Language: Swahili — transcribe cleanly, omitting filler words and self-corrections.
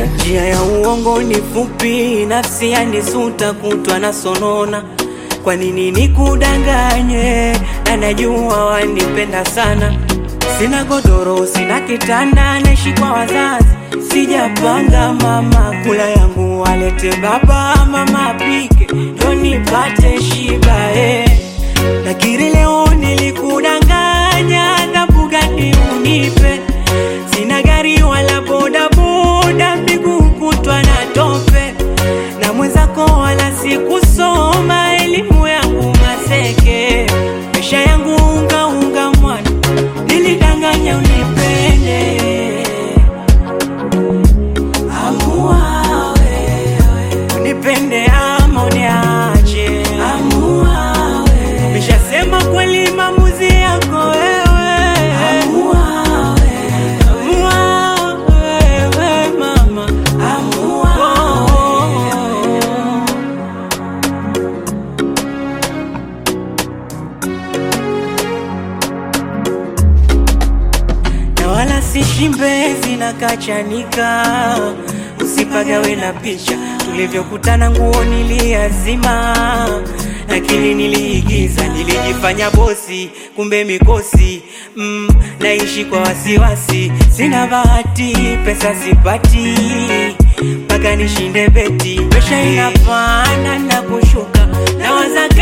Njia ya uongo ni fupi, nafsi yanisuta kutwa na sonona. Kwa nini nikudanganye, na najua wanipenda sana. Sina godoro, sina kitanda, naishi kwa wazazi. Sijapanga mama, kula yangu walete baba, mama pike ndo nipate shiba Lakini leo nilikudanganya, adhabu gani unipe? Sina gari wala boda boda, miguu kutwa na tope. Na mwenzako wala sikusoma, elimu yangu maseke. Maisha yangu unga unga mwana, nilidanganya unipende. Amua wewe, unipende ama uniache. Amua wewe, nimeshasema kweli maamuzi yako wewe. Amua wewe, amua wewe mama. Amua wewe. Na wala sishimbezi na kachanika, usipagawe na picha. Tulivyokutana nguo niliazima, lakini niliigiza, nilijifanya bosi, kumbe mikosi. Naishi kwa wasiwasi, sina bahati, pesa sipati, mpaka nishinde beti. Pesha inapanda na kushuka, na waza